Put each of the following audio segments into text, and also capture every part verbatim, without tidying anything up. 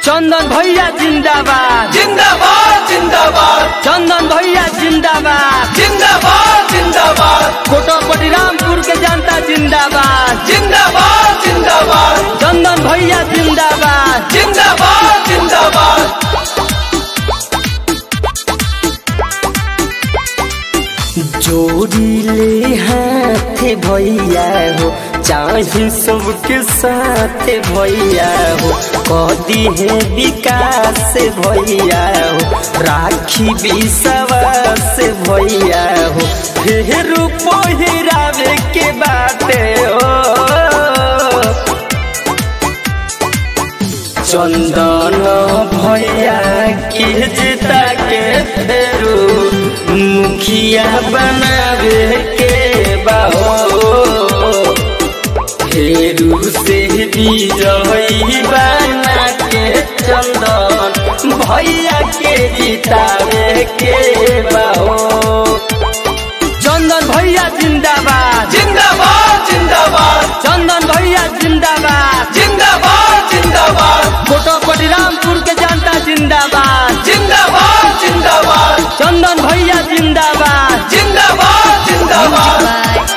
चंदन भैया जिंदाबाद जिंदाबाद जिंदाबाद चंदन भैया जिंदाबाद जिंदाबाद जिंदाबाद कोटोपटी रामपुर के जनता जिंदाबाद जिंदाबाद जिंदाबाद चंदन भैया जिंदाबाद जिंदाबाद जिंदाबाद जोड़ी ले हाथ भैया हो चाहे सबके साथ भैया हो कदी है विकास भैया हो राखी विश्वास भैया हो फिर पहिरावे के बाटे हो चंदन भैया के जिता के फेरू मुखिया बनावे के बाहो फेरू से विजयी बना के चंदन भैया के जितावे के बाहो चंदन भैया जिंदाबाद जिंदाबाद जिंदाबाद चंदन भैया जिंदाबाद जिंदाबाद जिंदाबाद कोटोपटी रामपुर के जनता जिंदाबाद जिंदाबाद जिंदाबाद चंदन भैया जिंदाबाद जिंदाबाद जिंदाबाद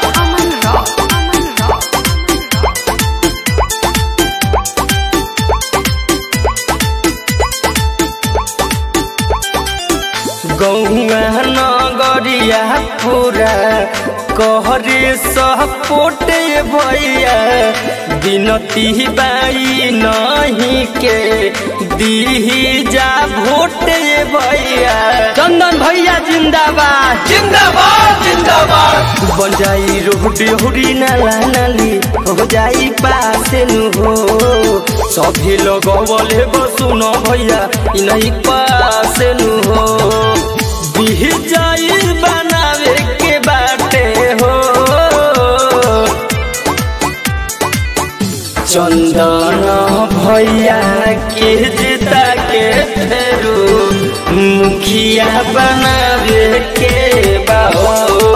गौआ नगरिया पूरा कहरे सपोटे भैया बिनती बाई नहीं के दी जा भोटे भैया चंदन भैया जिंदाबाद जिंदाबाद जिंदाबाद बन जाई रोड होरी नाला नाली हो जाई पास नु हो सभी लोग बोले बसु न भैया नहीं पास नु हो बिह जाई बनावे के बाटे हो चंदन भैया के जिता के फेरू मुखिया बनावे के बाहो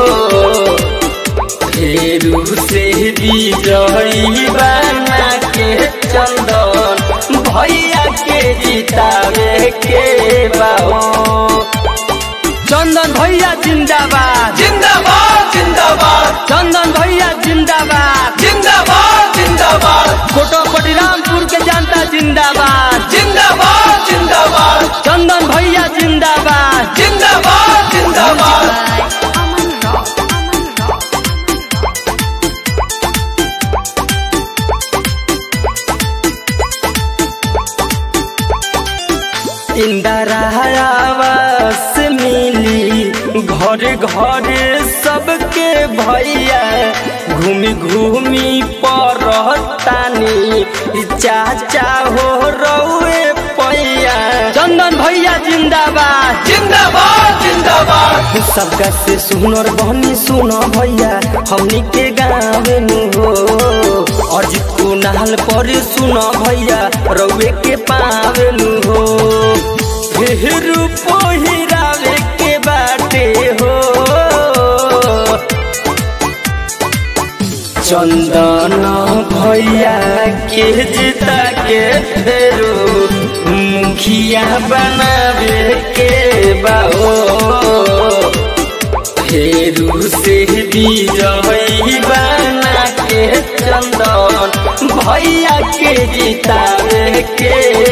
फेरू से विजयी बना के चंदन भैया के जितावे के बाहो चंदन भैया जिंदाबाद जिंदाबाद जिंदाबाद चंदन भैया जिंदाबाद जिंदाबाद जिंदाबाद कोटोपटी रामपुर के जनता जिंदाबाद जिंदाबाद जिंदाबाद चंदन भैया जिंदाबाद जिंदाबाद जिंदाबाद इंदिरा आवास मिली घर घर सबके भैया घूमी घूमी परतानी चाचा हो रउए पैया चंदन भैया जिंदाबाद जिंदाबाद जिंदाबाद सबका से सुनर बहनी सुनो भैया हमनी के गाँव नु हो अजित को नाल पर सुनो भैया रउए के पावे नु हो फिर पहिरावे के बाटे हो चंदन भैया के जिता के फेरू मुखिया बनावे के बाहो फेरू से विजयी बना के चंदन भैया के जितावे के